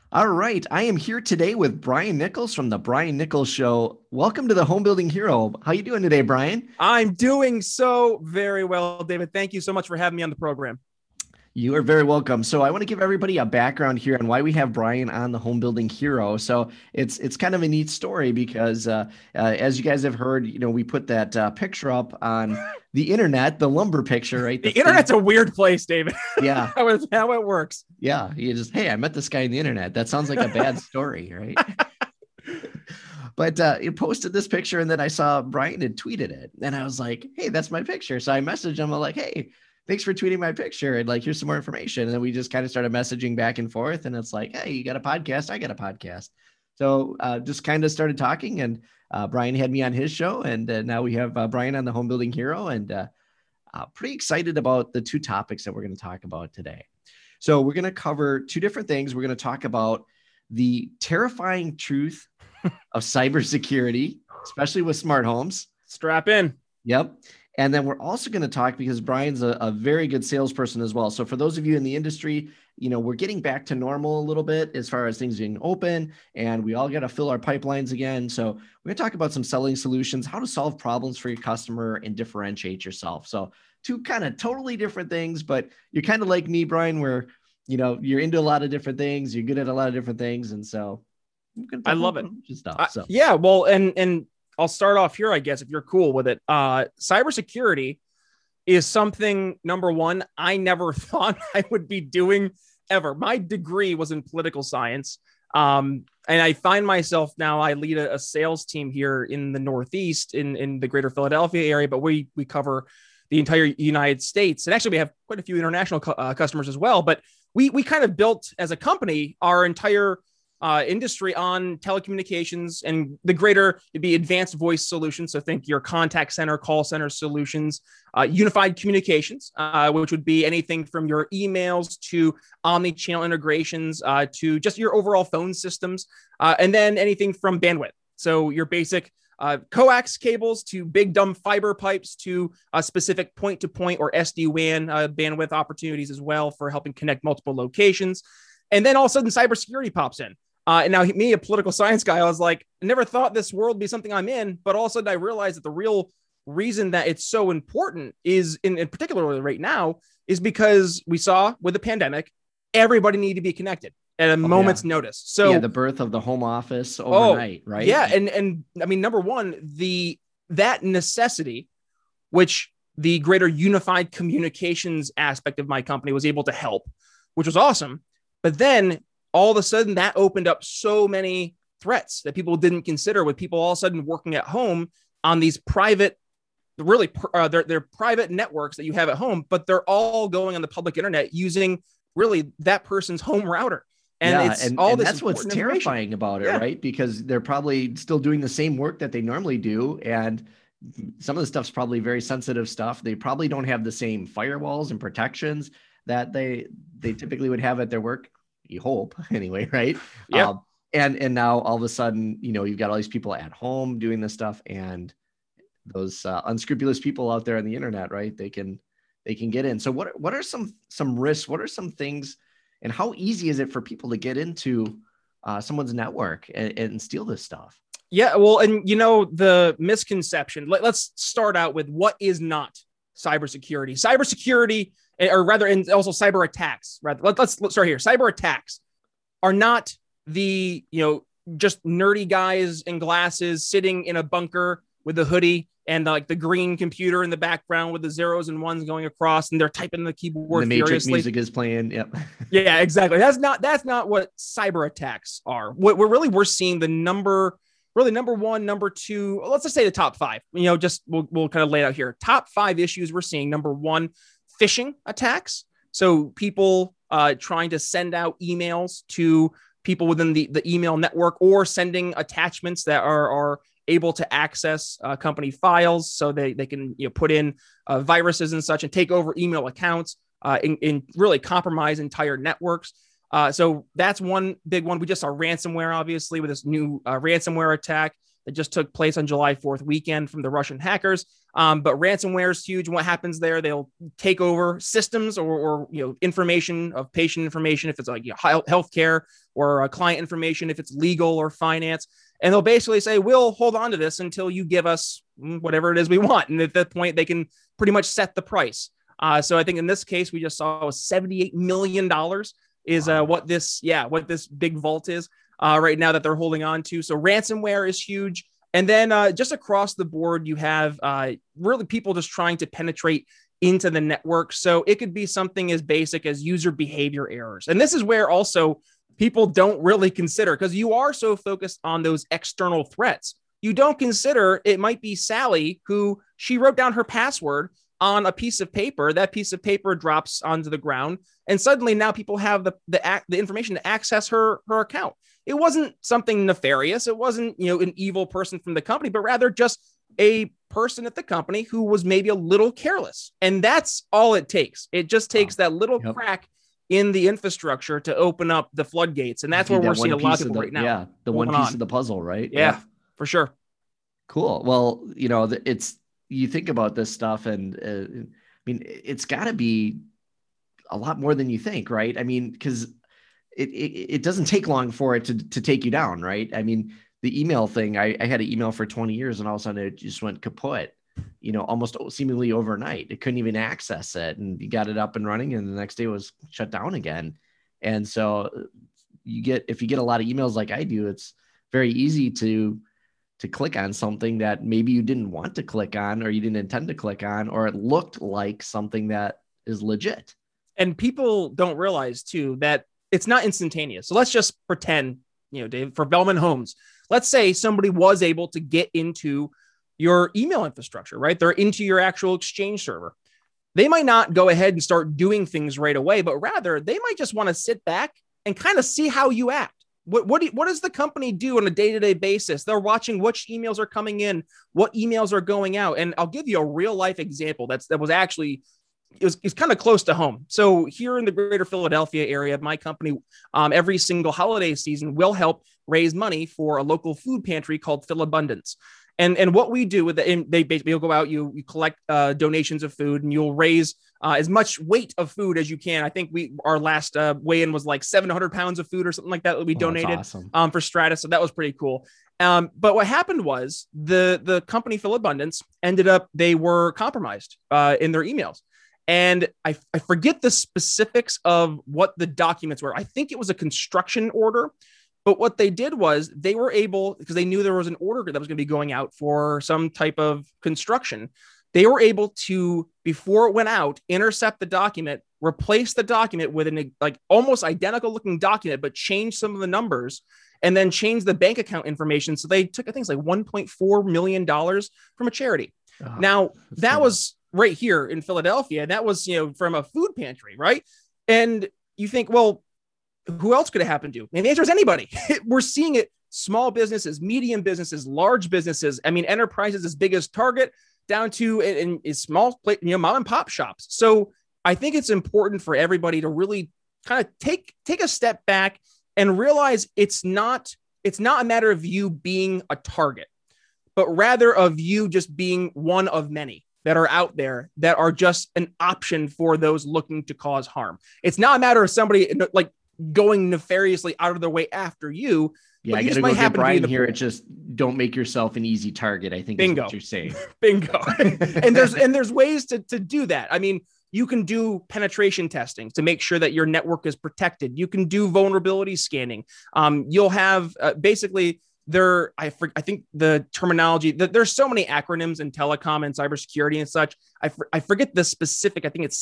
All right. I am here today with Brian Nichols from the Brian Nichols Show. Welcome to the Home Building Hero. How you doing today, Brian? I'm doing so very well, David. Thank you so much for having me on the program. You are very welcome. So I want to give everybody a background here on why we have Brian on the Home Building Hero. So it's kind of a neat story because as you guys have heard, we put that picture up on the internet, the lumber picture, right? The internet's a weird place, David. Yeah. How it works. Yeah. You just, hey, I met this guy on the internet. That sounds like a bad story, right? But you posted this picture and then I saw Brian had tweeted it. And I was like, hey, that's my picture. So I messaged him. I'm like, hey, thanks for tweeting my picture. And like, here's some more information. And then we just kind of started messaging back and forth. And it's like, hey, you got a podcast? I got a podcast. So just kind of started talking. And Brian had me on his show. And now we have Brian on the Home Building Hero. And pretty excited about the two topics that we're going to talk about today. So we're going to cover two different things. We're going to talk about the terrifying truth of cybersecurity, especially with smart homes. Strap in. Yep. And then we're also going to talk because Brian's a very good salesperson as well. So for those of you in the industry, we're getting back to normal a little bit as far as things being open, and we all got to fill our pipelines again. So we're going to talk about some selling solutions, how to solve problems for your customer and differentiate yourself. So two kind of totally different things, but you're kind of like me, Brian, where, you're into a lot of different things. You're good at a lot of different things. And so I love it. Stuff, so. Yeah. Well, and I'll start off here, I guess, if you're cool with it. Cybersecurity is something, number one, I never thought I would be doing ever. My degree was in political science. And I find myself now, I lead a sales team here in the Northeast in the greater Philadelphia area, but we cover the entire United States. And actually we have quite a few international customers as well, but we kind of built as a company our entire industry on telecommunications and the greater, it'd be advanced voice solutions. So think your contact center, call center solutions, unified communications, which would be anything from your emails to omni-channel integrations to just your overall phone systems, and then anything from bandwidth. So your basic coax cables to big dumb fiber pipes to specific point-to-point or SD-WAN bandwidth opportunities as well for helping connect multiple locations. And then all of a sudden cybersecurity pops in. And now me, a political science guy, I was like, I never thought this world would be something I'm in, but all of a sudden I realized that the real reason that it's so important is in particular right now is because we saw with the pandemic, everybody needed to be connected at a moment's notice. So the birth of the home office overnight, right? Yeah. And I mean, number one, that necessity, which the greater unified communications aspect of my company was able to help, which was awesome. But then all of a sudden that opened up so many threats that people didn't consider, with people all of a sudden working at home on these private, really they're private networks that you have at home, but they're all going on the public internet using really that person's home router. And that's what's terrifying about it, right? Because they're probably still doing the same work that they normally do. And some of the stuff's probably very sensitive stuff. They probably don't have the same firewalls and protections that they typically would have at their work. You hope anyway, right? Yeah. And now all of a sudden, you've got all these people at home doing this stuff, and those unscrupulous people out there on the internet, right? They can get in. So what are some risks? What are some things, and how easy is it for people to get into someone's network and steal this stuff? Yeah, well, and the misconception. Let's start out with what is not cybersecurity. Cybersecurity, or rather, and also cyber attacks. Rather, let's start here. Cyber attacks are not the just nerdy guys in glasses sitting in a bunker with a hoodie and like the green computer in the background with the zeros and ones going across, and they're typing the keyboard. The Matrix music is playing. Yep. Yeah, exactly. That's not what cyber attacks are. What we're seeing the number one, number two, let's just say the top five, just we'll kind of lay it out here. Top five issues we're seeing. Number one, phishing attacks. So people trying to send out emails to people within the email network, or sending attachments that are able to access company files, so they can put in viruses and such and take over email accounts and really compromise entire networks. So that's one big one. We just saw ransomware, obviously, with this new ransomware attack that just took place on July 4th weekend from the Russian hackers. But ransomware is huge. What happens there? They'll take over systems or information of patient information, if it's like healthcare, or client information, if it's legal or finance. And they'll basically say, we'll hold on to this until you give us whatever it is we want. And at that point, they can pretty much set the price. So I think in this case, we just saw $78 million is what this big vault is right now that they're holding on to. So ransomware is huge. And then just across the board, you have really people just trying to penetrate into the network. So it could be something as basic as user behavior errors. And this is where also people don't really consider, because you are so focused on those external threats. You don't consider it might be Sally who she wrote down her password on a piece of paper. That piece of paper drops onto the ground, and suddenly now people have the information to access her account. It wasn't something nefarious. It wasn't an evil person from the company, but rather just a person at the company who was maybe a little careless. And that's all it takes. It just takes that little crack in the infrastructure to open up the floodgates. And that's where we're seeing a lot of people right now. Yeah, the one piece of the puzzle, right? Yeah, for sure. Cool. Well, you think about this stuff, and I mean, it's got to be a lot more than you think, right? I mean, because it doesn't take long for it to take you down, right? I mean, the email thing, I had an email for 20 years, and all of a sudden it just went kaput, almost seemingly overnight. It couldn't even access it, and you got it up and running, and the next day it was shut down again. And so if you get a lot of emails like I do, it's very easy to click on something that maybe you didn't want to click on, or you didn't intend to click on, or it looked like something that is legit. And people don't realize too that it's not instantaneous. So let's just pretend, Dave, for Bellman Homes, let's say somebody was able to get into your email infrastructure, right? They're into your actual Exchange server. They might not go ahead and start doing things right away, but rather they might just want to sit back and kind of see how you act. What does the company do on a day-to-day basis? They're watching which emails are coming in, what emails are going out. And I'll give you a real life example that was actually, it's kind of close to home. So here in the greater Philadelphia area, my company, every single holiday season will help raise money for a local food pantry called Philabundance. And what we do with it, they basically, you'll go out, you collect donations of food, and you'll raise as much weight of food as you can. I think our last weigh-in was like 700 pounds of food or something like that we donated for Stratus. So that was pretty cool. But what happened was the company Philabundance they were compromised in their emails. And I forget the specifics of what the documents were. I think it was a construction order. But what they did was they were able, because they knew there was an order that was going to be going out for some type of construction, they were able to, before it went out, intercept the document, replace the document with an almost identical looking document, but change some of the numbers, and then change the bank account information. So they took, I think it's like $1.4 million from a charity. Now, that was right here in Philadelphia. That was, from a food pantry, right? And you think, well, who else could it happen to? And the answer is anybody. We're seeing it. Small businesses, medium businesses, large businesses. I mean, enterprises as big as Target down to in small, mom and pop shops. So I think it's important for everybody to really kind of take a step back and realize it's not a matter of you being a target, but rather of you just being one of many that are out there that are just an option for those looking to cause harm. It's not a matter of somebody going nefariously out of their way after you. Yeah, I got to go get Brian here. It's just don't make yourself an easy target, I think. Bingo. Is what you're saying. Bingo. and there's ways to do that. I mean, you can do penetration testing to make sure that your network is protected. You can do vulnerability scanning. You'll have basically I think the terminology, there's so many acronyms in telecom and cybersecurity and such. I forget the specific, I think it's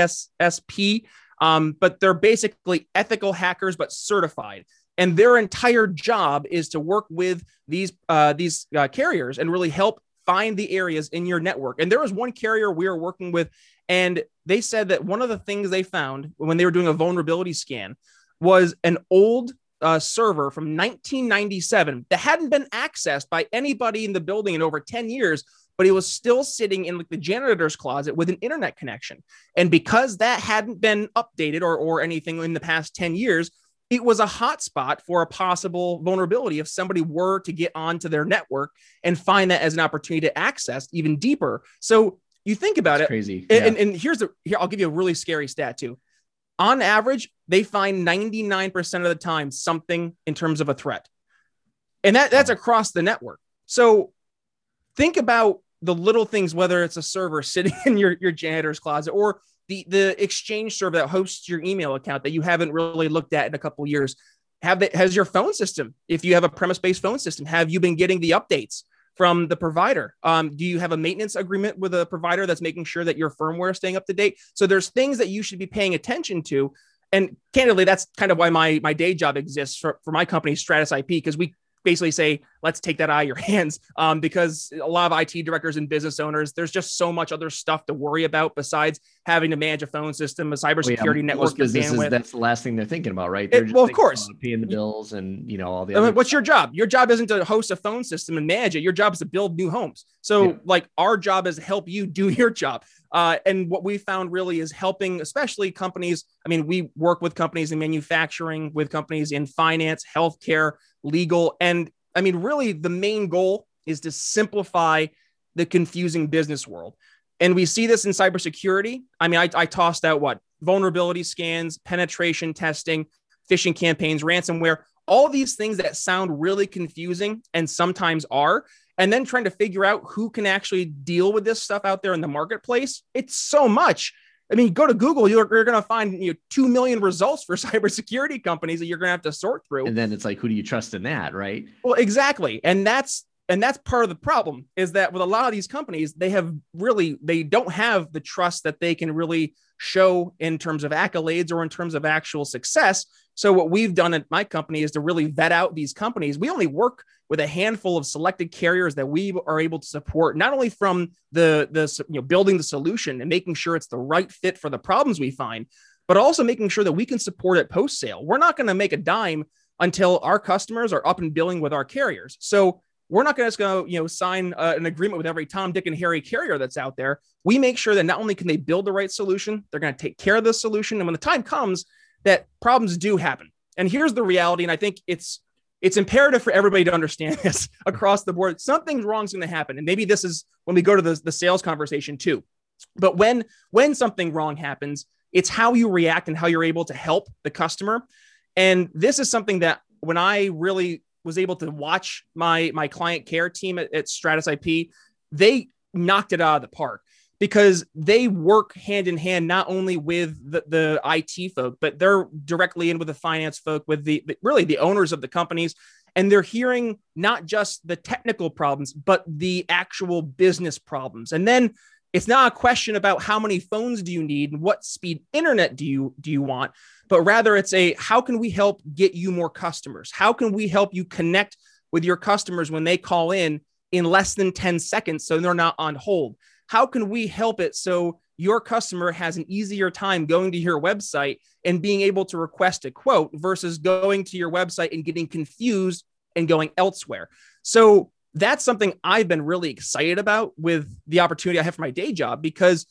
CISSP. But they're basically ethical hackers, but certified. And their entire job is to work with these carriers and really help find the areas in your network. And there was one carrier we were working with, and they said that one of the things they found when they were doing a vulnerability scan was an old server from 1997 that hadn't been accessed by anybody in the building in over 10 years. But it was still sitting in the janitor's closet with an internet connection. And because that hadn't been updated or anything in the past 10 years, it was a hotspot for a possible vulnerability if somebody were to get onto their network and find that as an opportunity to access even deeper. So you think about it. Crazy. And here, I'll give you a really scary stat too. On average, they find 99% of the time something in terms of a threat. And that's across the network. So think about the little things, whether it's a server sitting in your janitor's closet or the Exchange server that hosts your email account that you haven't really looked at in a couple of years. Has your phone system, if you have a premise-based phone system, have you been getting the updates from the provider? Do you have a maintenance agreement with a provider that's making sure that your firmware is staying up to date? So there's things that you should be paying attention to. And candidly, that's kind of why my day job exists for my company, Stratus IP, because we basically say, let's take that out of your hands, because a lot of IT directors and business owners, there's just so much other stuff to worry about besides having to manage a phone system, a cybersecurity network. Most businesses, that's the last thing they're thinking about, right? Well, of course, paying the bills and all the other. What's your job? Your job isn't to host a phone system and manage it. Your job is to build new homes. So like our job is to help you do your job. And what we found really is helping, especially companies. I mean, we work with companies in manufacturing, with companies in finance, healthcare, legal. And I mean, really the main goal is to simplify the confusing business world. And we see this in cybersecurity. I mean, I tossed out vulnerability scans, penetration testing, phishing campaigns, ransomware, all these things that sound really confusing and sometimes are. And then trying to figure out who can actually deal with this stuff out there in the marketplace. It's so much. I mean, go to Google, you're going to find 2 million results for cybersecurity companies that you're going to have to sort through. And then it's like, who do you trust in that, right? Well, exactly. And that's part of the problem, is that with a lot of these companies, they don't have the trust that they can really show in terms of accolades or in terms of actual success. So what we've done at my company is to really vet out these companies. We only work with a handful of selected carriers that we are able to support, not only from the building the solution and making sure it's the right fit for the problems we find, but also making sure that we can support it post sale. We're not going to make a dime until our customers are up and billing with our carriers. So we're not going to just go, sign an agreement with every Tom, Dick, and Harry carrier that's out there. We make sure that not only can they build the right solution, they're going to take care of the solution. And when the time comes, that problems do happen. And here's the reality. And I think it's imperative for everybody to understand this across the board. Something wrong is going to happen. And maybe this is when we go to the sales conversation too. But when something wrong happens, it's how you react and how you're able to help the customer. And this is something that when I really was able to watch my client care team at Stratus IP, they knocked it out of the park, because they work hand in hand, not only with the IT folk, but they're directly in with the finance folk, with the owners of the companies. And they're hearing not just the technical problems, but the actual business problems. And then it's not a question about how many phones do you need and what speed internet do you want, but rather it's how can we help get you more customers? How can we help you connect with your customers when they call in less than 10 seconds so they're not on hold? How can we help it so your customer has an easier time going to your website and being able to request a quote versus going to your website and getting confused and going elsewhere? So that's something I've been really excited about with the opportunity I have for my day job, because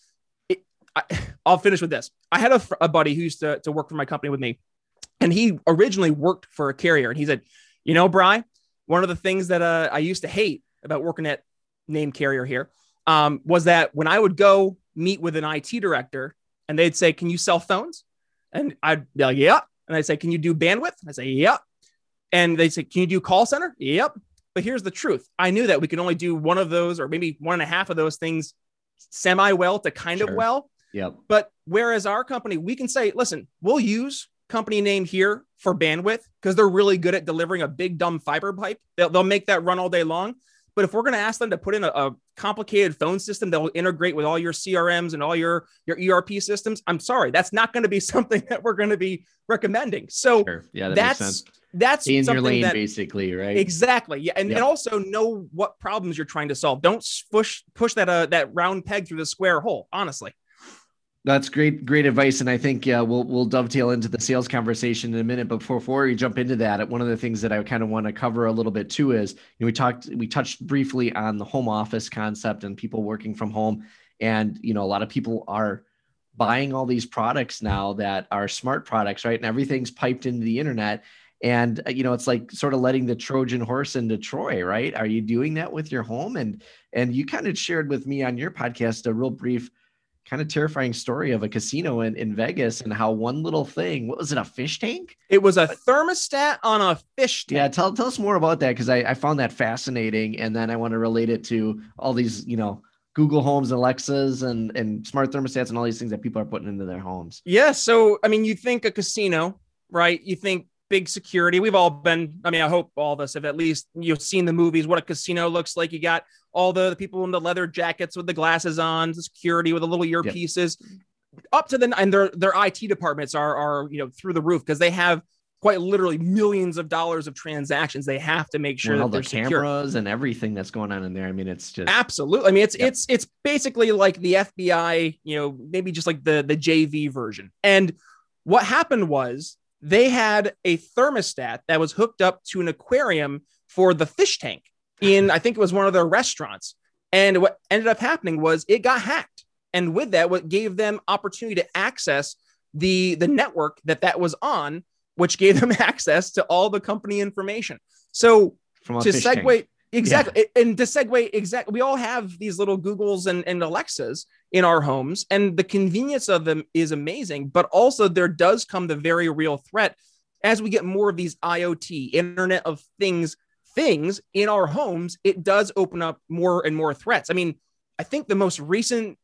I'll finish with this. I had a buddy who used to work for my company with me, and he originally worked for a carrier. And he said, Bri, one of the things that I used to hate about working at name carrier here was that when I would go meet with an IT director and they'd say, can you sell phones? And I'd be like, yeah. And I'd say, can you do bandwidth? And I'd say, yep. And they'd say, can you do call center? Yep. But here's the truth. I knew that we could only do one of those, or maybe one and a half of those things semi well to kind of well. Yep. But whereas our company, we can say, listen, we'll use company name here for bandwidth because they're really good at delivering a big dumb fiber pipe. They'll make that run all day long. But if we're going to ask them to put in a complicated phone system that will integrate with all your CRMs and all your ERP systems, I'm sorry, that's not going to be something that we're going to be recommending. So yeah, that makes sense. That's in something your lane, that, basically, right? Exactly. Yeah. And also know what problems you're trying to solve. Don't push that round peg through the square hole, honestly. That's great advice. And I think we'll dovetail into the sales conversation in a minute. But before we jump into that, one of the things that I kind of want to cover a little bit too is, we touched briefly on the home office concept and people working from home. And, a lot of people are buying all these products now that are smart products, right? And everything's piped into the internet. And, it's like sort of letting the Trojan horse into Troy, right? Are you doing that with your home? And you kind of shared with me on your podcast a real brief, kind of terrifying story of a casino in Vegas and how one little thing, what was it, a fish tank? It was a thermostat on a fish tank. Yeah, tell us more about that, because I found that fascinating. And then I want to relate it to all these, Google Homes, Alexas, and smart thermostats and all these things that people are putting into their homes. Yeah. So, I mean, you think a casino, right? You think big security. We've all been, I hope all of us have at least, seen the movies, what a casino looks like. You got all the people in the leather jackets with the glasses on, the security with the little earpieces, up to and their IT departments are through the roof, because they have quite literally millions of dollars of transactions. They have to make sure that the cameras secure. And everything that's going on in there. It's just absolutely. It's basically like the FBI, maybe just like the JV version. And what happened was they had a thermostat that was hooked up to an aquarium for the fish tank in, I think it was one of their restaurants. And what ended up happening was it got hacked. And with that, what gave them opportunity to access the network that was on, which gave them access to all the company information. So to segue, tank. Exactly. Yeah. And to segue, exactly, we all have these little Googles and Alexas in our homes, and the convenience of them is amazing. But also there does come the very real threat as we get more of these IoT, Internet of Things in our homes. It does open up more and more threats. I think the most recent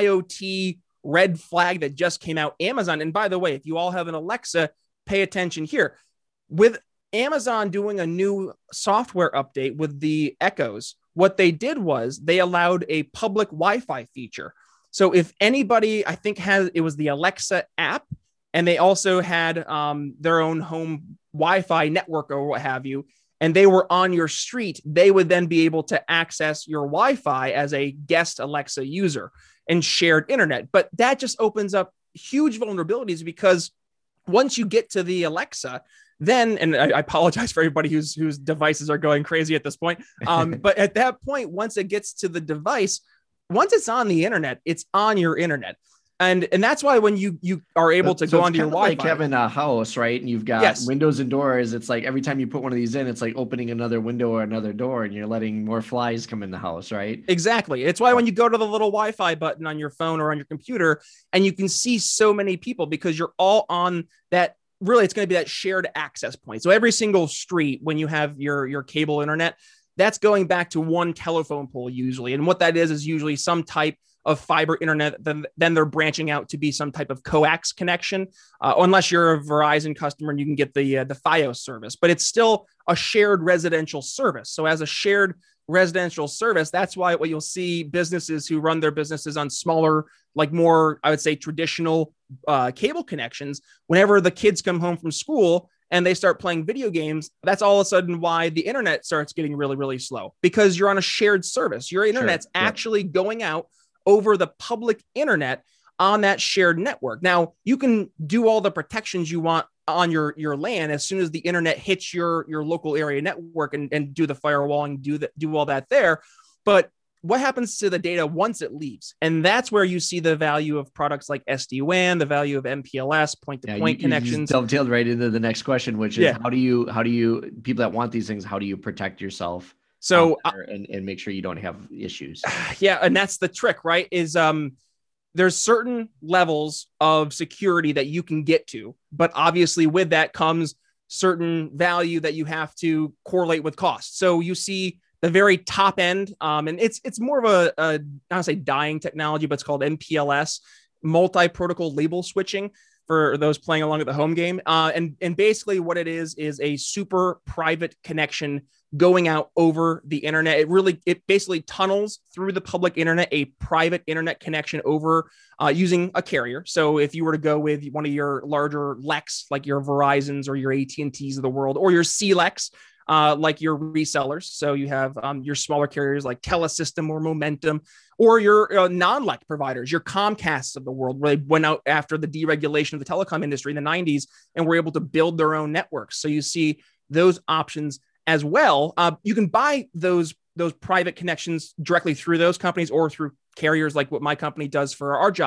IoT red flag that just came out, Amazon. And by the way, if you all have an Alexa, pay attention here. With Amazon doing a new software update with the Echoes, what they did was they allowed a public Wi-Fi feature. So if anybody, I think it was the Alexa app, and they also had their own home Wi-Fi network or what have you, and they were on your street, they would then be able to access your Wi-Fi as a guest Alexa user and shared internet. But that just opens up huge vulnerabilities, because once you get to the Alexa, then, and I apologize for everybody whose devices are going crazy at this point. But at that point, once it gets to the device, once it's on the internet, it's on your internet. And that's why when you are able to go onto your Wi-Fi, like having a house, right? And you've got windows and doors. It's like every time you put one of these in, it's like opening another window or another door, and you're letting more flies come in the house, right? Exactly. It's why when you go to the little Wi-Fi button on your phone or on your computer, and you can see so many people, because you're all on that. Really, it's going to be that shared access point. So every single street, when you have your cable internet, that's going back to one telephone pole usually. And what that is usually some type of fiber internet. Then they're branching out to be some type of coax connection, unless you're a Verizon customer and you can get the Fios service. But it's still a shared residential service. So as a shared residential service, that's why what you'll see businesses who run their businesses on smaller, like more, I would say, traditional cable connections, whenever the kids come home from school and they start playing video games, that's all of a sudden why the internet starts getting really, really slow, because you're on a shared service. Your internet's actually going out over the public internet on that shared network. Now, you can do all the protections you want on your LAN as soon as the internet hits your local area network and do the firewalling, do all that there. But what happens to the data once it leaves? And that's where you see the value of products like SD-WAN, the value of MPLS, point-to-point connections. You dovetailed right into the next question, which is how do you people that want these things, how do you protect yourself? So and make sure you don't have issues. Yeah, and that's the trick, right? Is there's certain levels of security that you can get to, but obviously with that comes certain value that you have to correlate with cost. So you see the very top end, and it's more of I don't say dying technology, but it's called MPLS, multi-protocol label switching, for those playing along at the home game. And basically what it is a super private connection going out over the internet. It basically tunnels through the public internet, a private internet connection over using a carrier. So if you were to go with one of your larger LECs, like your Verizons or your AT&Ts of the world, or your CLECs, like your resellers. So you have your smaller carriers like Telesystem or Momentum, or your non-LEC providers, your Comcasts of the world, where they went out after the deregulation of the telecom industry in the 90s and were able to build their own networks. So you see those options as well. You can buy those private connections directly through those companies or through carriers like what my company does for our job.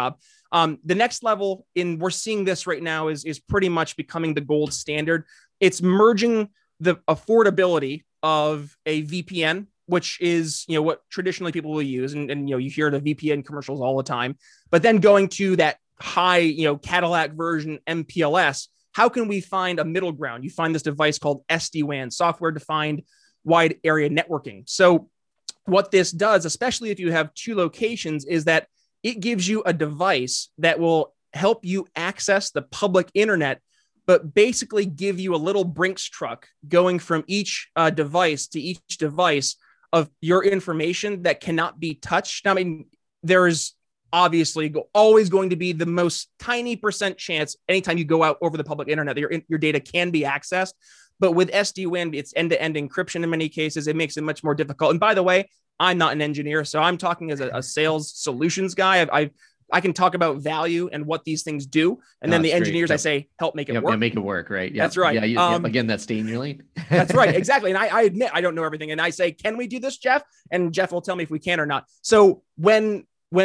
The next level we're seeing this right now is pretty much becoming the gold standard. It's merging the affordability of a VPN, which is, what traditionally people will use. And you hear the VPN commercials all the time, but then going to that high, Cadillac version MPLS, how can we find a middle ground? You find this device called SD-WAN, software defined wide area networking. So what this does, especially if you have two locations, is that it gives you a device that will help you access the public internet, but basically give you a little Brinks truck going from each device to each device of your information that cannot be touched. I mean, there's obviously always going to be the most tiny percent chance anytime you go out over the public internet that your data can be accessed. But with SD-WAN, it's end-to-end encryption in many cases. It makes it much more difficult. And by the way, I'm not an engineer, so I'm talking as a sales solutions guy. I can talk about value and what these things do. And then the engineers, I say, help make it work. Yeah, make it work, right? Yep. That's right. Yeah, again, that's staying in your lane. That's right, exactly. And I admit I don't know everything. And I say, can we do this, Jeff? And Jeff will tell me if we can or not. So when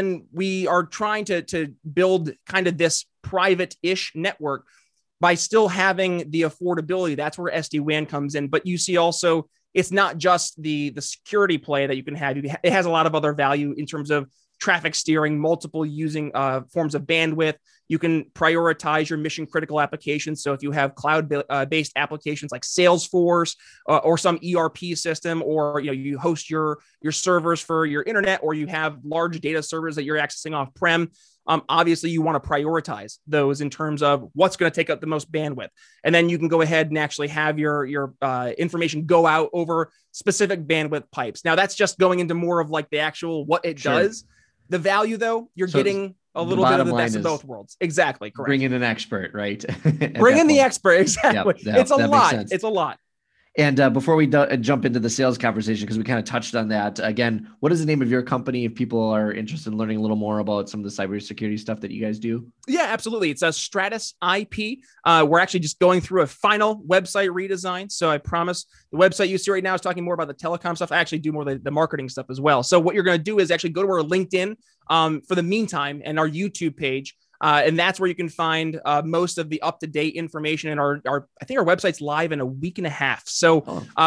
we are trying to build kind of this private-ish network, by still having the affordability, that's where SD-WAN comes in. But you see also, it's not just the security play that you can have. It has a lot of other value in terms of traffic steering, multiple using forms of bandwidth. You can prioritize your mission critical applications. So if you have cloud-based applications like Salesforce or some ERP system, or you host your servers for your internet, or you have large data servers that you're accessing off-prem, obviously you want to prioritize those in terms of what's going to take up the most bandwidth. And then you can go ahead and actually have your information go out over specific bandwidth pipes. Now that's just going into more of like the actual what it does. The value, though, you're getting a little bit of the best of both worlds. Exactly. Correct. Bring in an expert, right? Bring in the expert. Exactly. Yep, it's a lot. It's a lot. And before we jump into the sales conversation, because we kind of touched on that, again, what is the name of your company if people are interested in learning a little more about some of the cybersecurity stuff that you guys do? Yeah, absolutely. It's a Stratus IP. We're actually just going through a final website redesign. So I promise the website you see right now is talking more about the telecom stuff. I actually do more of the marketing stuff as well. So what you're going to do is actually go to our LinkedIn for the meantime and our YouTube page. And that's where you can find most of the up-to-date information. And I think our website's live in a week and a half. So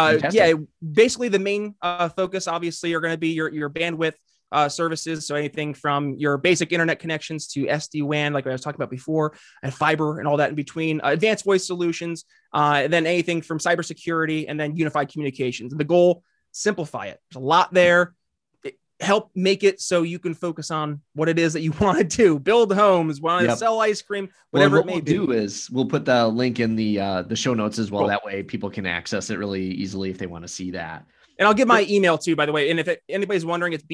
basically the main focus obviously are going to be your bandwidth services. So anything from your basic internet connections to SD-WAN, like I was talking about before, and fiber and all that in between, advanced voice solutions, and then anything from cybersecurity, and then unified communications. And the goal, simplify it. There's a lot there. Help make it so you can focus on what it is that you want to do. Build homes, want to sell ice cream, whatever it may be. What we'll do is we'll put the link in the show notes as well. Cool. That way people can access it really easily if they want to see that. And I'll give my email too, by the way. And if anybody's wondering, it's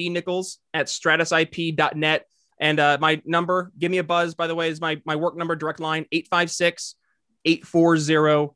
bnichols@stratusip.net. And my number, give me a buzz, by the way, is my work number, direct line, 856-840-4176.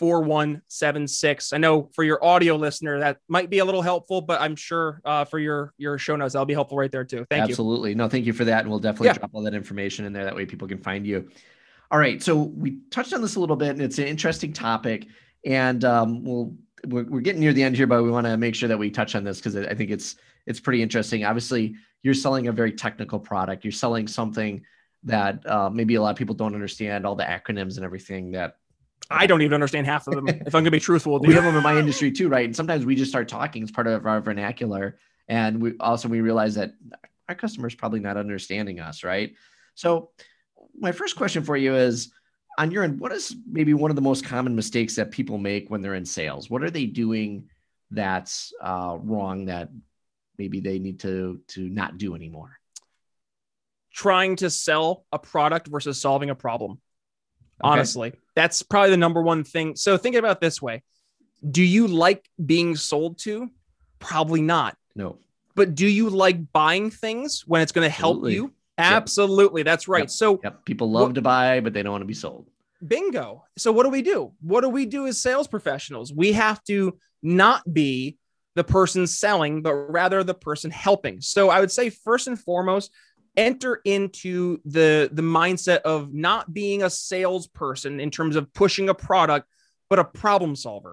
I know for your audio listener, that might be a little helpful, but I'm sure for your show notes, that'll be helpful right there too. Thank you. Absolutely. No, thank you for that. And we'll definitely drop all that information in there. That way people can find you. All right. So we touched on this a little bit, and it's an interesting topic. And we're getting near the end here, but we want to make sure that we touch on this because I think it's pretty interesting. Obviously, you're selling a very technical product. You're selling something that maybe a lot of people don't understand, all the acronyms and everything that I don't even understand half of them. If I'm going to be truthful, we have them in my industry too, right? And sometimes we just start talking as part of our vernacular, and we realize that our customers probably not understanding us, right? So my first question for you is, on your end, what is maybe one of the most common mistakes that people make when they're in sales? What are they doing that's wrong that maybe they need to not do anymore? Trying to sell a product versus solving a problem. Okay. Honestly, that's probably the number one thing. So think about it this way. Do you like being sold to? Probably not. No. But do you like buying things when it's going to help you? Absolutely. Yep. That's right. Yep. So people love to buy, but they don't want to be sold. Bingo. So what do we do? What do we do as sales professionals? We have to not be the person selling, but rather the person helping. So I would say first and foremost, enter into the mindset of not being a salesperson in terms of pushing a product, but a problem solver.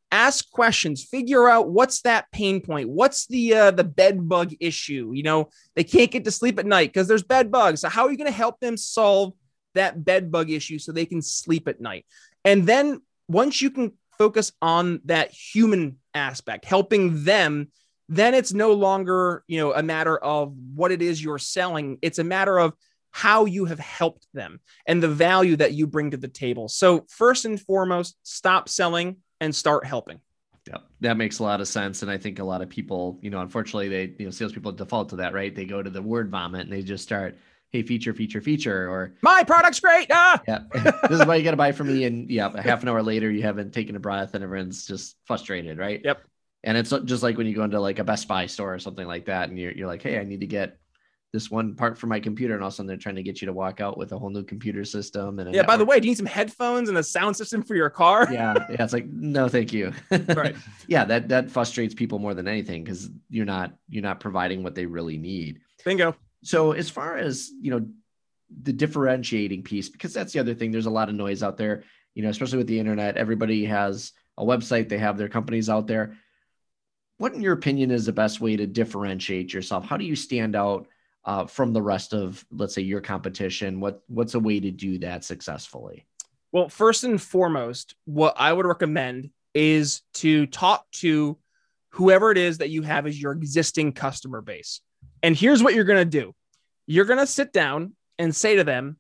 Ask questions, figure out what's that pain point. What's the bed bug issue? They can't get to sleep at night because there's bed bugs. So how are you going to help them solve that bed bug issue so they can sleep at night? And then once you can focus on that human aspect, helping them, then it's no longer, a matter of what it is you're selling. It's a matter of how you have helped them and the value that you bring to the table. So first and foremost, stop selling and start helping. Yeah, that makes a lot of sense. And I think a lot of people, unfortunately, salespeople default to that, right? They go to the word vomit and they just start, hey, feature, or my product's great. Yeah, this is why you got to buy from me. And a half an hour later, you haven't taken a breath and everyone's just frustrated, right? Yep. And it's just like when you go into like a Best Buy store or something like that, and you're like, hey, I need to get this one part for my computer, and all of a sudden they're trying to get you to walk out with a whole new computer system. And by the way, do you need some headphones and a sound system for your car? Yeah, it's like, no, thank you. Right. Yeah, that frustrates people more than anything because you're not providing what they really need. Bingo. So as far as the differentiating piece, because that's the other thing, there's a lot of noise out there, especially with the internet. Everybody has a website, they have their companies out there. What, in your opinion, is the best way to differentiate yourself? How do you stand out from the rest of, let's say, your competition? What's a way to do that successfully? Well, first and foremost, what I would recommend is to talk to whoever it is that you have as your existing customer base. And here's what you're going to do. You're going to sit down and say to them,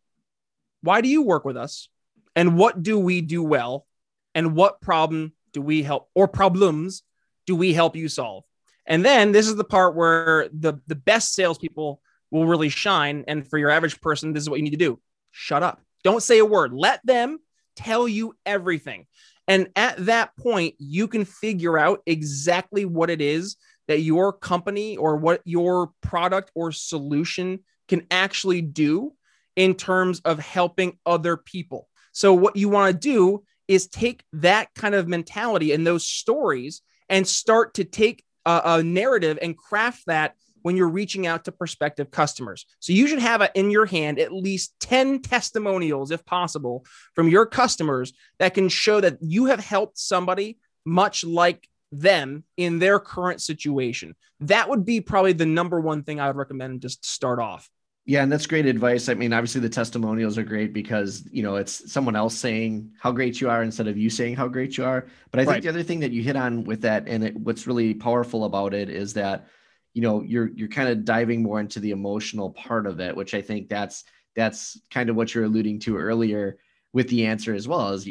why do you work with us? And what do we do well? And what problem do we help, or problems do we help you solve? And then this is the part where the best salespeople will really shine. And for your average person, this is what you need to do. Shut up. Don't say a word. Let them tell you everything. And at that point, you can figure out exactly what it is that your company or what your product or solution can actually do in terms of helping other people. So what you want to do is take that kind of mentality and those stories and start to take a narrative and craft that when you're reaching out to prospective customers. So you should have in your hand at least 10 testimonials, if possible, from your customers that can show that you have helped somebody much like them in their current situation. That would be probably the number one thing I would recommend just to start off. Yeah, and that's great advice. I mean, obviously the testimonials are great because, it's someone else saying how great you are instead of you saying how great you are. But I think the other thing that you hit on with that, and what's really powerful about it is that, you're kind of diving more into the emotional part of it, which I think that's kind of what you're alluding to earlier with the answer as well. As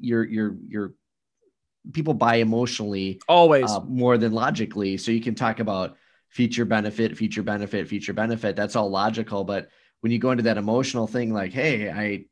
you're people buy emotionally always more than logically. So you can talk about feature benefit. That's all logical. But when you go into that emotional thing, like, hey,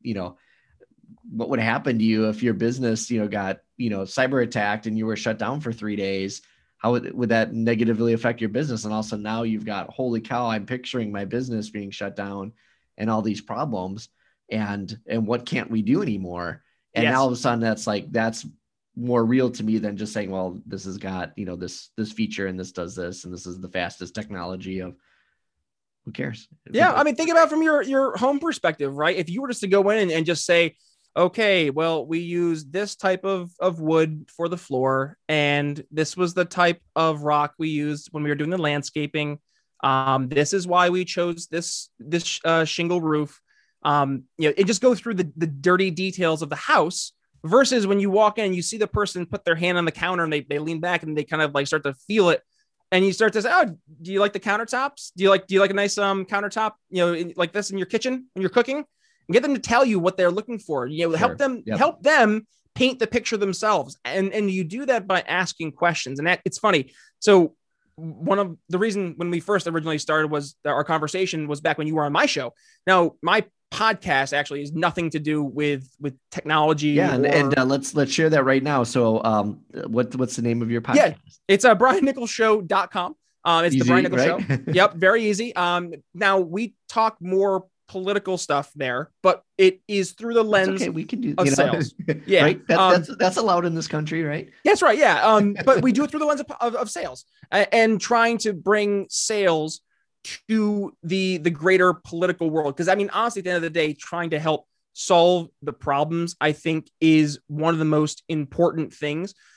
what would happen to you if your business, got, cyber attacked and you were shut down for 3 days? How would that negatively affect your business? And also now you've got, holy cow, I'm picturing my business being shut down and all these problems and what can't we do anymore? And now all of a sudden that's more real to me than just saying, well, this has got, this feature and this does this, and this is the fastest technology of, who cares? Yeah. I mean, think about it from your home perspective, right? If you were just to go in and just say, okay, well, we use this type of wood for the floor, and this was the type of rock we used when we were doing the landscaping. This is why we chose this shingle roof. It just goes through the dirty details of the house. Versus when you walk in, you see the person put their hand on the counter and they lean back and they kind of like start to feel it. And you start to say, oh, do you like the countertops? Do you like a nice countertop, like this in your kitchen when you're cooking? And get them to tell you what they're looking for. Sure. Help them paint the picture themselves. And you do that by asking questions. And it's funny. So one of the reason when we first originally started was our conversation was back when you were on my show. Now, my podcast actually is nothing to do with technology. Yeah. And let's share that right now. So what's the name of your podcast? Yeah, it's BrianNicholsShow.com. It's easy, the Brian Nichols right? Show. Yep. Very easy. Now we talk more political stuff there, but it is through the lens we can do of sales. Yeah. Right? That's allowed in this country, right? That's right. Yeah. But we do it through the lens of sales and trying to bring sales to the greater political world. Because I mean, honestly, at the end of the day, trying to help solve the problems, I think, is one of the most important things.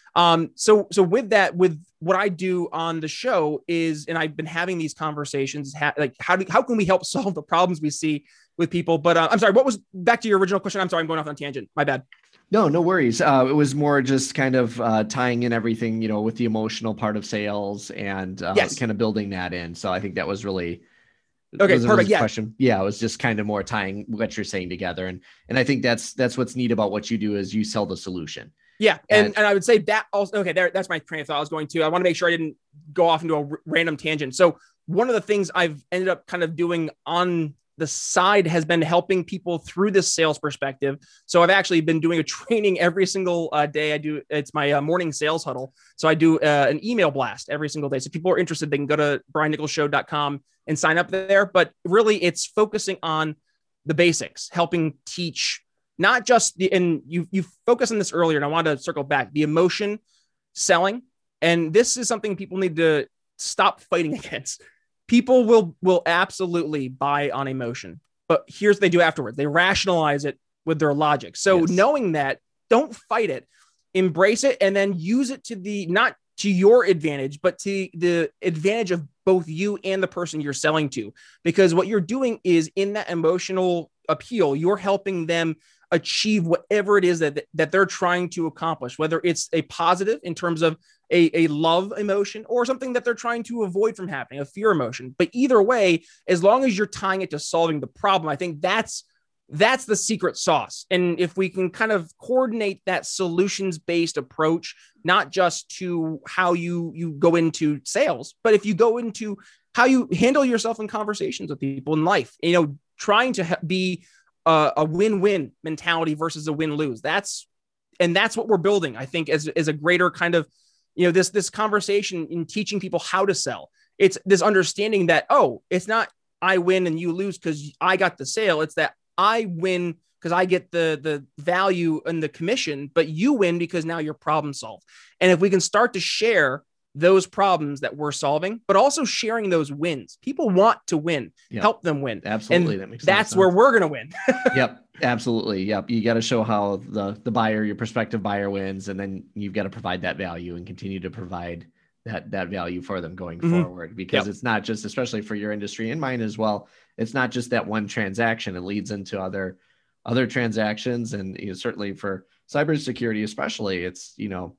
So with that, with what I do on the show is, and I've been having these conversations, like how can we help solve the problems we see with people? But I'm sorry, what was back to your original question? I'm sorry, I'm going off on a tangent. My bad. No, no worries. It was more just kind of tying in everything, with the emotional part of sales and Yes. kind of building that in. So I think that was really okay. Perfect. Yeah. Question. Yeah, it was just kind of more tying what you're saying together, and I think that's what's neat about what you do is you sell the solution. Yeah, and I would say that also. Okay, that's my train of thought. I was going to. I want to make sure I didn't go off into a random tangent. So one of the things I've ended up kind of doing on the side has been helping people through this sales perspective. So I've actually been doing a training every single day. It's my morning sales huddle. So I do an email blast every single day. So if people are interested, they can go to briannicholsshow.com and sign up there. But really, it's focusing on the basics, helping teach not just and you focus on this earlier, and I want to circle back, the emotion selling. And this is something people need to stop fighting against. People will absolutely buy on emotion, but here's what they do afterwards. They rationalize it with their logic. So knowing that, don't fight it, embrace it, and then use it not to your advantage, but to the advantage of both you and the person you're selling to. Because what you're doing is in that emotional appeal, you're helping them achieve whatever it is that they're trying to accomplish, whether it's a positive in terms of a love emotion or something that they're trying to avoid from happening, a fear emotion. But either way, as long as you're tying it to solving the problem, I think that's the secret sauce. And if we can kind of coordinate that solutions-based approach, not just to how you go into sales, but if you go into how you handle yourself in conversations with people in life, trying to be a win-win mentality versus a win-lose. That's what we're building, I think, as a greater kind of, this conversation in teaching people how to sell. It's this understanding that, it's not I win and you lose because I got the sale. It's that I win because I get the value and the commission, but you win because now you're problem solved. And if we can start to share those problems that we're solving, but also sharing those wins. People want to win, help them win. Absolutely. And that's where we're going to win. Yep. Absolutely. Yep. You got to show how the buyer, your prospective buyer wins, and then you've got to provide that value and continue to provide that value for them going forward, because it's not just, especially for your industry and mine as well, it's not just that one transaction. It leads into other transactions. And certainly for cybersecurity, especially, it's,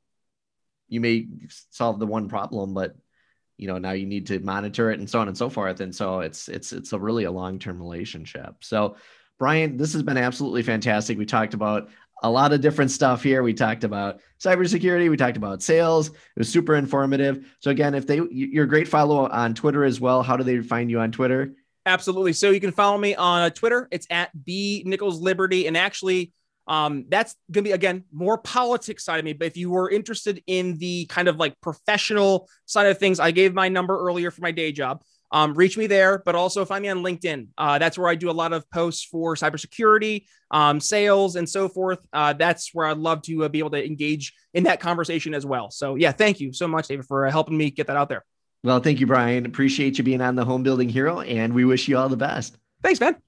you may solve the one problem, but now you need to monitor it and so on and so forth. And so it's a really a long-term relationship. So Brian, this has been absolutely fantastic. We talked about a lot of different stuff here. We talked about cybersecurity. We talked about sales. It was super informative. So again, you're a great follow on Twitter as well. How do they find you on Twitter? Absolutely. So you can follow me on Twitter. It's at @BNicholsLiberty. And actually, that's going to be, again, more politics side of me. But if you were interested in the kind of like professional side of things, I gave my number earlier for my day job. Reach me there, but also find me on LinkedIn. That's where I do a lot of posts for cybersecurity, sales, and so forth. That's where I'd love to be able to engage in that conversation as well. So yeah, thank you so much, David, for helping me get that out there. Well, thank you, Brian. Appreciate you being on the Home Building Hero, and we wish you all the best. Thanks, man.